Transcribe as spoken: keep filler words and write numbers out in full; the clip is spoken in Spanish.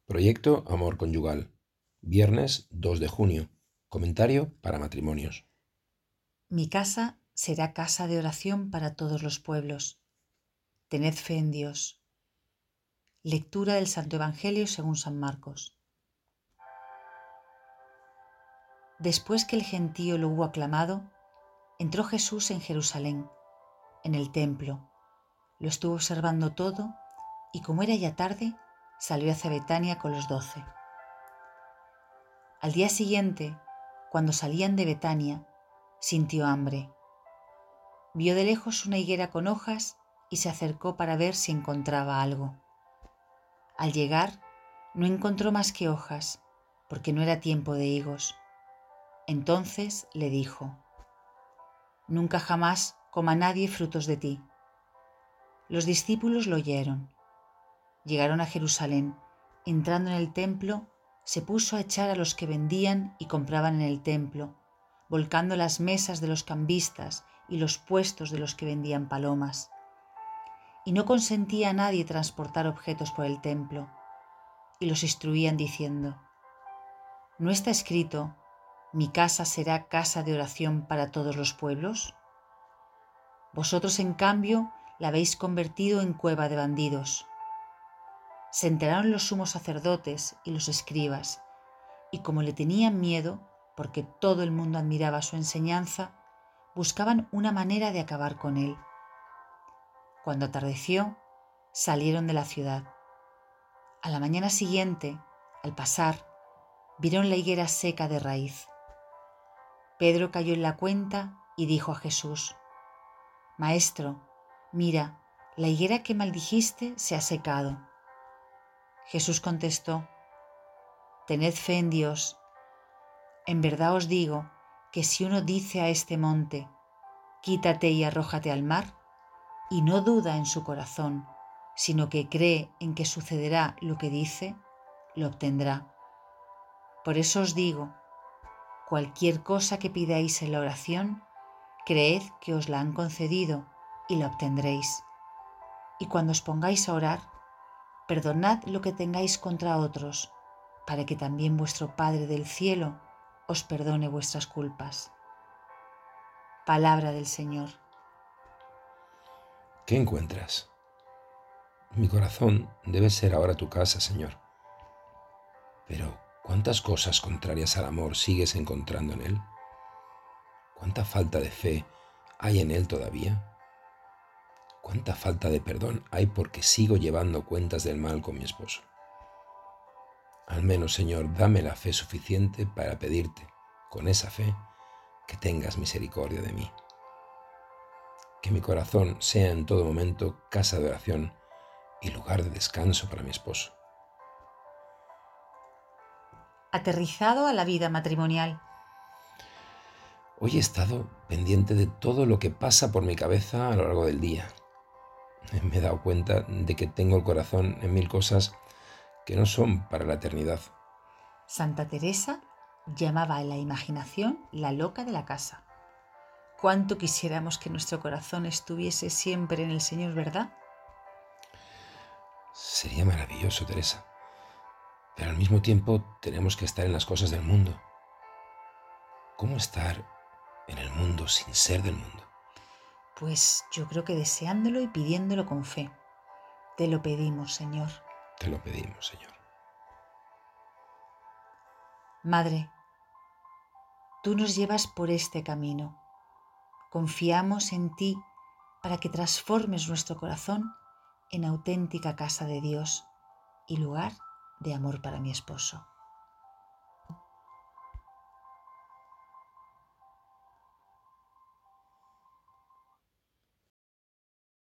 Proyecto Amor Conyugal. Viernes dos de junio. Comentario para matrimonios. Mi casa será casa de oración para todos los pueblos. Tened fe en Dios. Lectura del Santo Evangelio según San Marcos. Después que el gentío lo hubo aclamado, entró Jesús en Jerusalén, en el templo. Lo estuvo observando todo y, como era ya tarde, salió hacia Betania con los doce. Al día siguiente, cuando salían de Betania, sintió hambre. Vio de lejos una higuera con hojas y se acercó para ver si encontraba algo. Al llegar, no encontró más que hojas, porque no era tiempo de higos. Entonces le dijo: «Nunca jamás coma nadie frutos de ti». Los discípulos lo oyeron. Llegaron a Jerusalén. Entrando en el templo, se puso a echar a los que vendían y compraban en el templo, volcando las mesas de los cambistas y los puestos de los que vendían palomas. Y no consentía a nadie transportar objetos por el templo. Y los instruían diciendo: ¿no está escrito: mi casa será casa de oración para todos los pueblos? Vosotros, en cambio, la habéis convertido en cueva de bandidos. Se enteraron los sumos sacerdotes y los escribas, y como le tenían miedo, porque todo el mundo admiraba su enseñanza, buscaban una manera de acabar con él. Cuando atardeció, salieron de la ciudad. A la mañana siguiente, al pasar, vieron la higuera seca de raíz. Pedro cayó en la cuenta y dijo a Jesús: «Maestro, mira, la higuera que maldijiste se ha secado». Jesús contestó: «Tened fe en Dios. En verdad os digo que si uno dice a este monte: quítate y arrójate al mar, y no duda en su corazón, sino que cree en que sucederá lo que dice, lo obtendrá. Por eso os digo, cualquier cosa que pidáis en la oración, creed que os la han concedido y la obtendréis. Y cuando os pongáis a orar, perdonad lo que tengáis contra otros, para que también vuestro Padre del cielo os perdone vuestras culpas». Palabra del Señor. ¿Qué encuentras? Mi corazón debe ser ahora tu casa, Señor. Pero, ¿cuántas cosas contrarias al amor sigues encontrando en él? ¿Cuánta falta de fe hay en él todavía? ¿Cuánta falta de perdón hay porque sigo llevando cuentas del mal con mi esposo? Al menos, Señor, dame la fe suficiente para pedirte, con esa fe, que tengas misericordia de mí. Que mi corazón sea en todo momento casa de oración y lugar de descanso para mi esposo. Aterrizado a la vida matrimonial. Hoy he estado pendiente de todo lo que pasa por mi cabeza a lo largo del día. Me he dado cuenta de que tengo el corazón en mil cosas que no son para la eternidad. Santa Teresa llamaba a la imaginación la loca de la casa. ¿Cuánto quisiéramos que nuestro corazón estuviese siempre en el Señor, verdad? Sería maravilloso, Teresa. Pero al mismo tiempo tenemos que estar en las cosas del mundo. ¿Cómo estar en el mundo sin ser del mundo? Pues yo creo que deseándolo y pidiéndolo con fe. Te lo pedimos, Señor. Te lo pedimos, Señor. Madre, tú nos llevas por este camino. Confiamos en ti para que transformes nuestro corazón en auténtica casa de Dios y lugar de amor para mi esposo.